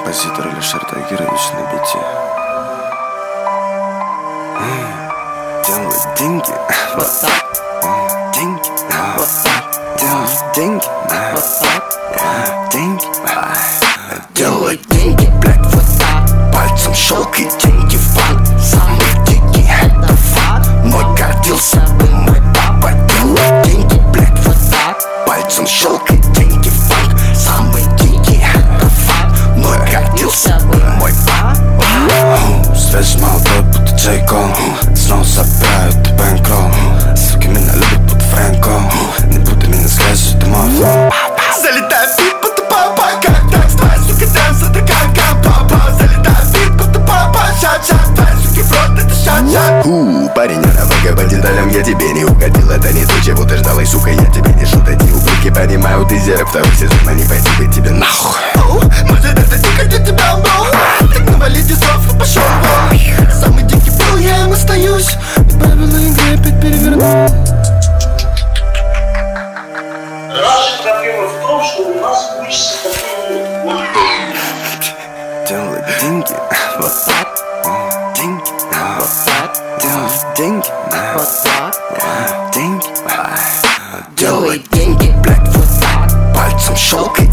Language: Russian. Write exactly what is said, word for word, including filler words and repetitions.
Композитор Алишер Тагирович на бите. Делать деньги, вот так. Деньги, вот так. Делать деньги, вот так. Деньги, делать деньги, блядь, вот так. Пальцем щелкай, деньги в банк. Самый дикий, это факт. Мой гордился бы мой папа. Делать деньги, блядь, вот так. Пальцем щелкай, деньги в банк. Самый дикий, это факт. Мой гордился бы мой папа. Связь с молодой, будто Джейкон. Снова собирают бэнкролл. Суки меня любят, будто Фрэнко. Не буду меня связь, это мой флоу. Залетаю в бит, будто папа. Как так, твоя сука, дэнс, это как как папа. Залетаю в бит, будто папа. Шат-шат, твоя суки в рот, это шат-шат. Ууу, парень, я навыка по деталям, я тебе не угодил. Это не то, чего ты ждала, и сука, я тебе не шутил. Ублюдки понимаю, ты зерок, второй сезон, а не пойти бы тебе нахуй. Может это дико, где тебя был. Так навали дисов и пошел вон. Самый дикий был, я им остаюсь. И правила игры опять переверну. Наша проблема в том, что у нас учится такой делать деньги, вот так. Деньги, вот так. Делать деньги, вот так. Деньги, делай деньги, блядь, вот так. Пальцем щелкай.